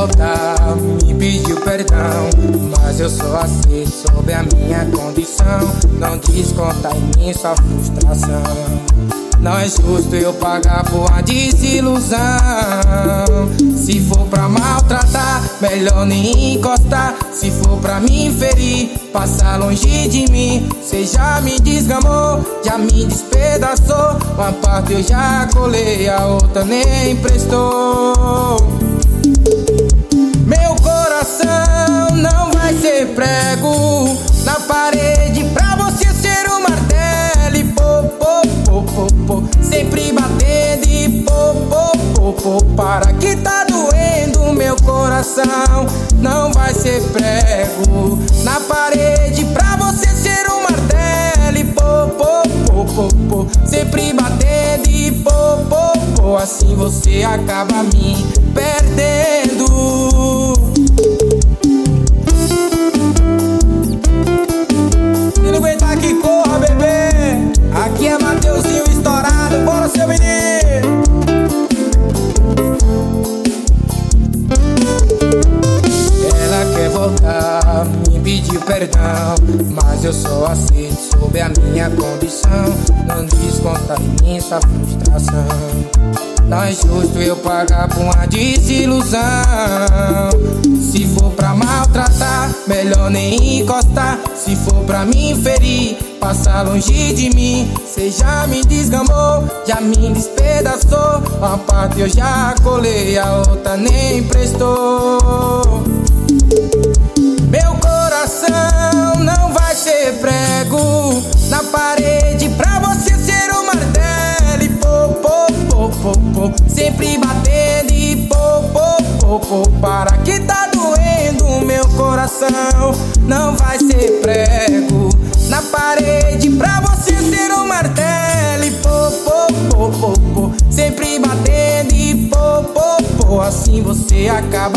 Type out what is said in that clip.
voltar, me pediu perdão, mas eu só aceito sob a minha condição. Não desconta em mim sua frustração. Não é justo eu pagar por uma desilusão. Se for pra maltratar, melhor nem encostar. Se for pra me ferir, passa longe de mim. Cê já me desgamou, já me despedaçou. Uma parte eu já colei, a outra nem prestou. Meu coração não vai ser prego na parede pra você ser um martelo. E pô, pô, pô, pô, pô, sempre batendo e pô, pô, pô, pô, para que tá doendo. Meu coração não vai ser prego na parede pra você ser um martelo. E pô, pô, pô, pô, pô, sempre batendo e pô, pô, pô, assim você acaba me perdendo. Se não aguentar que corra, bebê. Aqui é Mateuzinho estourado, bora seu menino. Ela quer voltar, me pediu perdão, mas eu só aceito sob a minha condição. Não desconta em mim sua frustração. Não é justo eu pagar por uma desilusão. Se for pra maltratar, melhor nem encostar. Se for pra me ferir, passa longe de mim. Cê já me desgamou, já me despedaçou. Uma parte eu já colei, a outra nem prestou. Meu coração não vai ser prego na parede pra você ser um martelo. E pô, pô, pô, pô, pô, sempre batendo e pô, pô, pô, pô, para que tá doendo. Meu coração não vai ser prego na parede pra você ser um martelo. E pô, pô, pô, pô, pô, sempre batendo e pô, pô, pô, assim você acaba